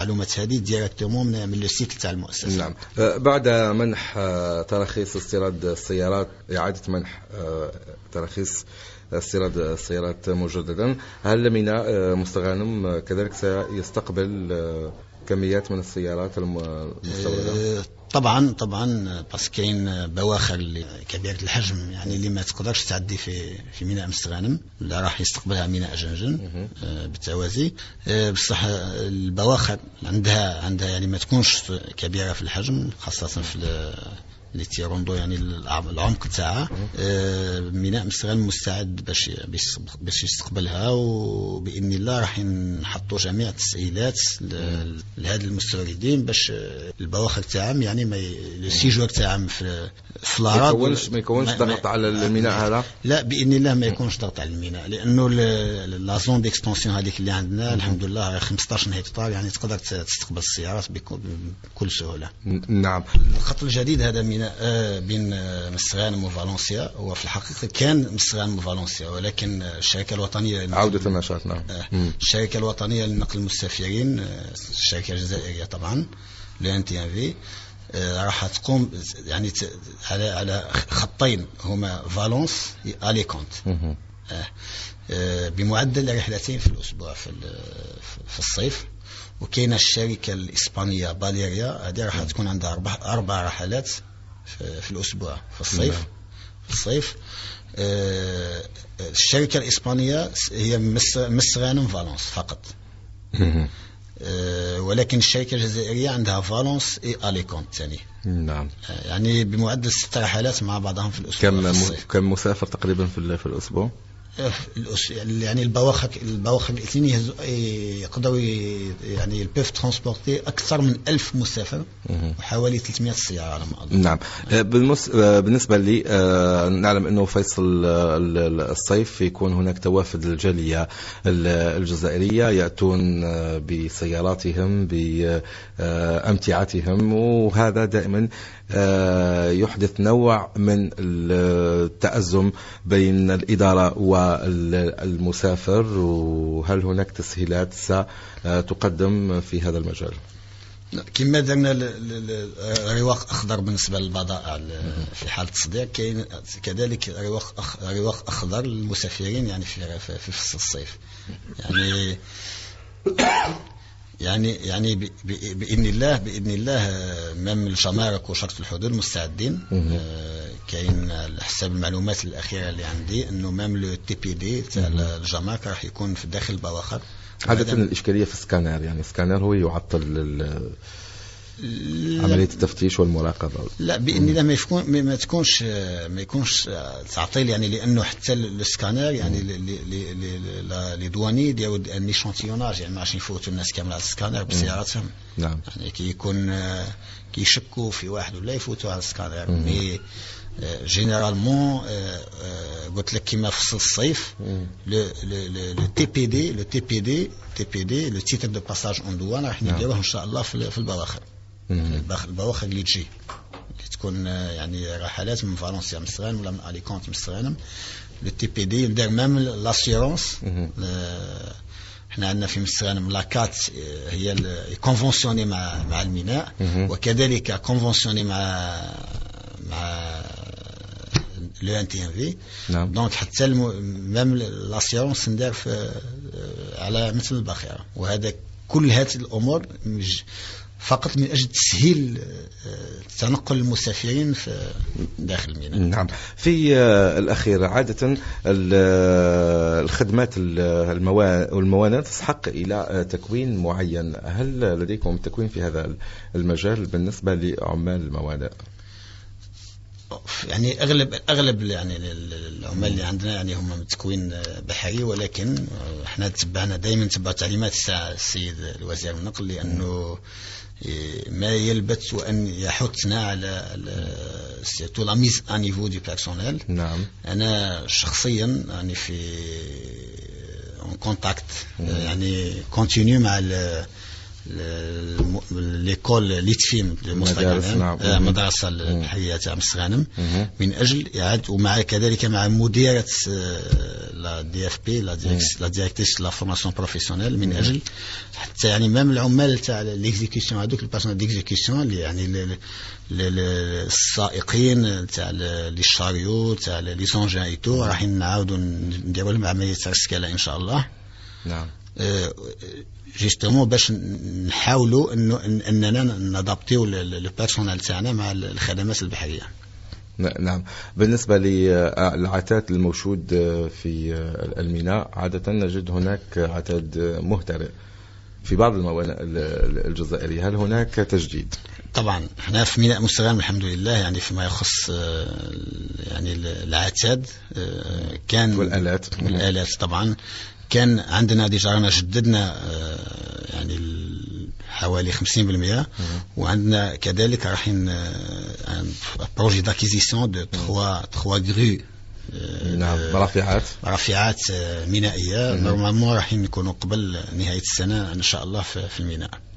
المعلومات هذه ديريكتومون من لو سيت تاع المؤسسة. نعم. بعد منح تراخيص استيراد السيارات، إعادة منح تراخيص استيراد السيارات مجددا، هل ميناء مستغانم كذلك سيستقبل كميات من السيارات المستوردة؟ طبعا بس كاين بواخر اللي كبيرة الحجم يعني اللي ما تقدرش تعدي في ميناء مستغانم، اللي راح يستقبلها ميناء جنجن بالتوازي. بصح البواخر عندها يعني ما تكونش كبيرة في الحجم، خاصة في اللي تيروندو يعني العمق تاعها. ميناء مستغانم مستعد باش يستقبلها، وبإذن الله راح نحطوا جميع التسهيلات لهذا المستوردين باش البواخر تاعهم يعني السيجور تاعهم في الأراضي ما يكونش ضغط على الميناء هذا. لا بإذن الله ما يكونش ضغط على الميناء، لأنه لا زون ديكستونسيون هذيك اللي عندنا الحمد لله 15 هكتار يعني تقدر تستقبل السيارات بكل سهولة. نعم. الخط الجديد هذا ميناء بين مستغانم وفالنسيا، هو في الحقيقة كان مستغانم وفالنسيا، ولكن الشركة الوطنية عودة النشاط. نعم. الشركة الوطنية لنقل المسافرين، الشركة الجزائرية طبعا LNTNV، راح تقوم يعني على خطين هما فالنس واليكونت بمعدل رحلتين في الأسبوع في الصيف. وكاينه الشركة الإسبانية باليريا، هذه راح تكون عندها 4 رحلات في الأسبوع في الصيف. الشركة الإسبانية هي مستغانم فالنس فقط، ولكن الشركة الجزائرية عندها فالنس واليكونت ثاني. نعم. يعني بمعدل 6 رحلات مع بعضهم في الأسبوع. كم مسافر تقريبا في الأسبوع؟ يعني البواخر الاثنين يقدروا يعني البيف ترانسبورتي أكثر من 1000 مسافر وحوالي 300 سيارة على ما أظن. نعم. بالنسبة لي نعلم أنه فيصل الصيف يكون هناك توافد الجالية الجزائرية يأتون بسياراتهم بأمتعتهم، وهذا دائما يحدث نوع من التأزم بين الإدارة والمسافر. وهل هناك تسهيلات ستقدم في هذا المجال؟ كما درنا رواق أخضر بالنسبة للبضائع في حالة التصدير، كاين كذلك رواق أخضر للمسافرين يعني في فصل الصيف. يعني بإذن الله من الجمارك وشرطة الحدود مستعدين. كاين حسب المعلومات الأخيرة اللي عندي أنه مام لو تي بي دي تاع الجمارك راح يكون في داخل البواخر. عادة الإشكالية في السكانر، يعني السكانر هو يعطل عملية التفتيش والمراقبة. لا بإذن الله ما يكونش تعطيل، يعني لأنه حتى السكانر يعني لي دواني ديالو ان ايشانتيوناج، يعني ماشي يفوتوا الناس كامل على السكانر بسياراتهم. نعم. يعني كيشكوا في واحد ولا يفوتوا على السكانر. مي جينيرالمون قلت لك كما في الصيف لو تي بي دي لو تيتر دو باساج اون دوان راح نديروه ان شاء الله في البواخر. البواخر اللي تجي اللي تكون يعني رحلات من فرنسا مستغانم ولا من اليكونت مستغانم، لو تي بي دي يدير ميم لاسيورونس. احنا عندنا في مستغانم لاكات هي كونفونسيوني مع الميناء، وكذلك كونفونسيوني مع لو NTNV. نعم. دونك حتى ميم لاسيورونس ندير على مثل الباخره. وهذا كل هذه الامور فقط من أجل تسهيل تنقل المسافرين في داخل الميناء. نعم. في الأخير عادة الخدمات والموانئ تسحق إلى تكوين معين، هل لديكم تكوين في هذا المجال بالنسبة لعمال الموانئ؟ يعني أغلب يعني العمال اللي عندنا يعني هم من تكوين بحري، ولكن احنا دائما تبع تعليمات السيد الوزير النقل، لأنه ما يلبث وأن يحثنا على سيرتو لا ميز ا نيفو دو بيرسونيل. نعم. أنا شخصيا يعني في كونتاكت يعني كونتينيو مع ليكول ليتفيم مدرسة البحرية تاع مستغانم من أجل إعادة، ومع كذلك مع مديرة لا دي اف بي لا ديريكتريس لا فورماسيون بروفيسيونيل، من أجل حتى يعني مام العمال تاع ليكزيكسيون هذوك البيرسونال ديكزيكسيون اللي يعني السائقين تاع لي شاريو تاع لي زونجان ايتو راح نعاودوا نديروا لهم عملية رسكالة إن شاء الله. نعم. جيستومون باش نحاولوا اننا نادابتيو لو بيرسونال تاعنا مع الخدمات البحريه. نعم. بالنسبه للعتاد الموجود في الميناء، عاده نجد هناك عتاد مهترئ في بعض الموانئ الجزائريه، هل هناك تجديد؟ طبعا احنا في ميناء مستغانم الحمد لله يعني فيما يخص يعني العتاد كان والآلات طبعا كان عندنا ديجا رانا جددنا يعني حوالي 50%، وعندنا كذلك رايحين بروجي داكيزيسيون دو 3 غرو. نعم. رافعات مينائية نورمالمون رايحين نكونوا قبل نهاية السنة إن شاء الله في الميناء.